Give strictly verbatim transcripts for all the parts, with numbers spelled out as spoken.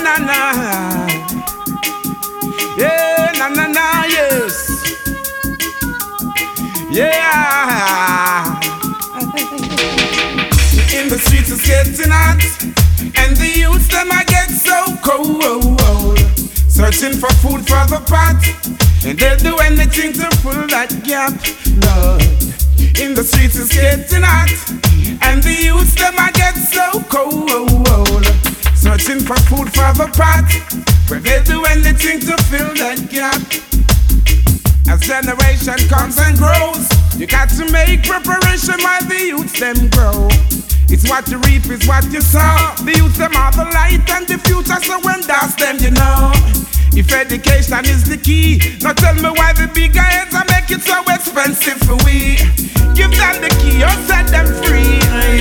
na na. Yeah, na na na, yes. Yeah. In the streets it's getting hot, and the youths them I get so cold. Searching for food for the pot, and they'll do anything to fill that gap. Lord, in the streets it's getting hot, and the youths them I get so cold. Searching for food for the pot, where they'll do anything to fill that gap. As generation comes and grows, you got to make preparation while the youths them grow. It's what you reap, it's what you sow. The youths them are the light and the future, so when that's them, you know. If education is the key, now tell me why the big heads are make it so expensive for we. Give them the key or set them free.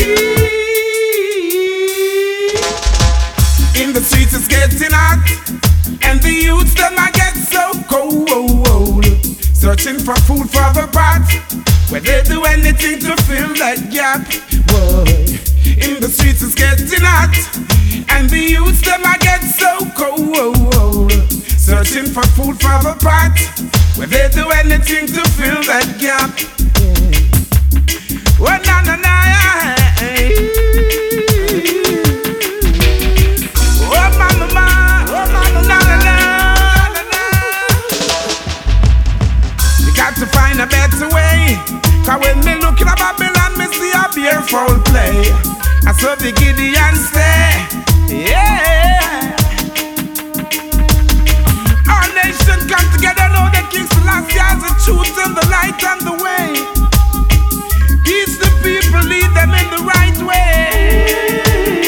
In the streets it's getting hot, and the youths them I get so cold. Searching for food for the pot, where they do anything to fill that gap. Boy, in the streets it's getting hot, and the youths them I get so cold. Searching for food for the pot, where they do anything to fill that gap. Oh na na na, oh mama ma, oh mama na na na na. You got to find a better way, 'cause when me looking at Babylon, me see a beautiful play. I saw the Gideon say, yeah. Our nation come together, know the King Selassie has the truth and the light and the way. Teach the people, lead them in the right way.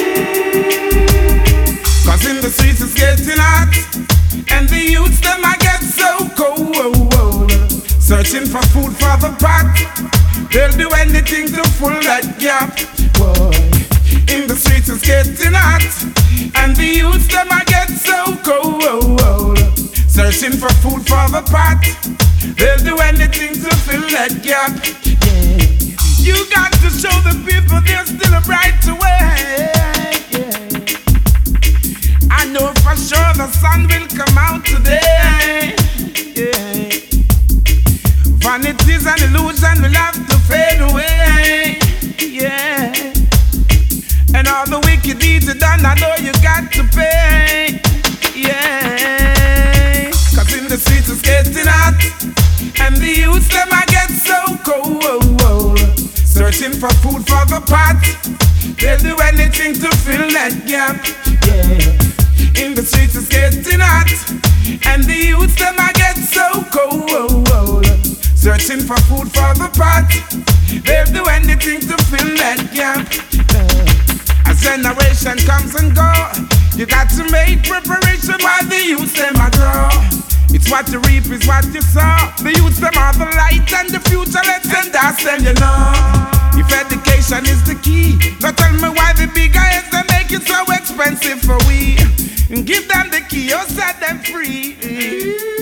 'Cause in the streets it's getting hot, and the youths them I get so cold. Searching for food for the pot, they'll do anything to fill that gap. Boy, in the streets it's getting hot, and the youths them I get so cold. Searching for food for the pot, they'll do anything to fill that gap. Yeah. You got to show the people there's still a brighter way. Yeah. I know for sure the sun will come out today. Yeah. Vanities and illusion will have to fade away. Yeah. And all the wicked deeds are done, I know you got to pay. Yeah. 'Cause in the streets it's getting hot, and the youths them I get so cold. Searching for food for the pot, they'll do anything to fill that gap. Yeah. In the streets it's getting hot, and the youths them I get so cold. Searching for food for the pot, they'll do anything to fill that gap. As generation comes and go, you got to make preparation while the youths them a grow. It's what you reap, is what you sow. The youths them are the light and the future, let's send us them, you know. If education is the key, now tell me why the big heads they make it so expensive for we. And give them the key or set them free.